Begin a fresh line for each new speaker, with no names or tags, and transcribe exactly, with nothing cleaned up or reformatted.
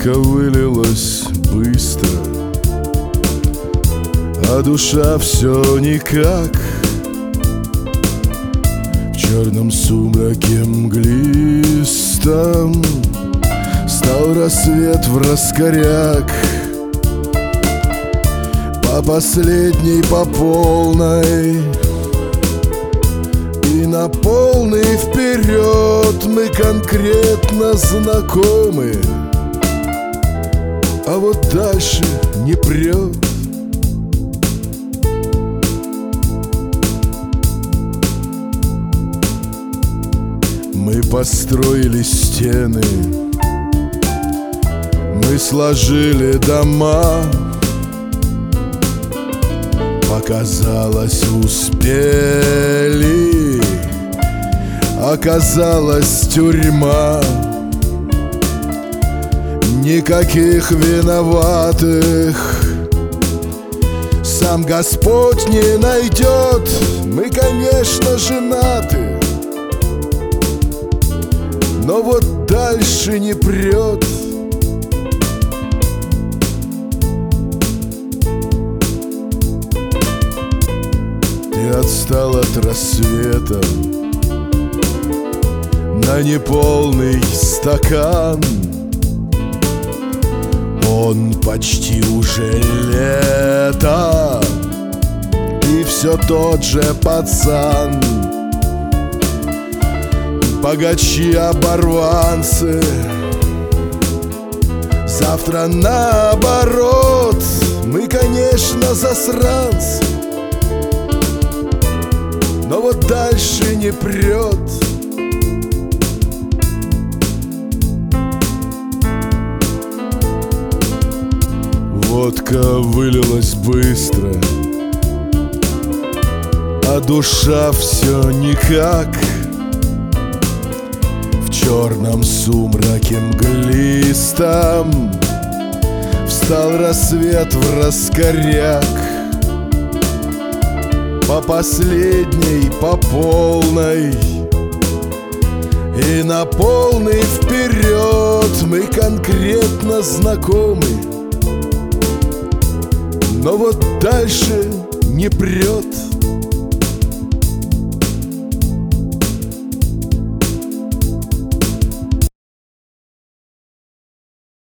Водка вылилась быстро, а душа все никак. В черном сумраке мглистом стал рассвет враскоряк. По последней, по полной и на полный вперед мы конкретно знакомы, а вот дальше не прет. Мы построили стены, мы сложили дома. Показалось, успели, оказалась тюрьма. Никаких виноватых сам Господь не найдет. Мы, конечно, женаты, но вот дальше не прет. Ты отстал от рассвета на неполный стакан. Он почти уже лето, и все тот же пацан. Богачи-оборванцы, завтра наоборот. Мы, конечно, засранцы, но вот дальше не прет. Водка вылилась быстро, а душа все никак. В черном сумраке мглистом встал рассвет враскоряк. По последней, по полной и на полный вперед мы конкретно знакомы, но вот дальше не прет.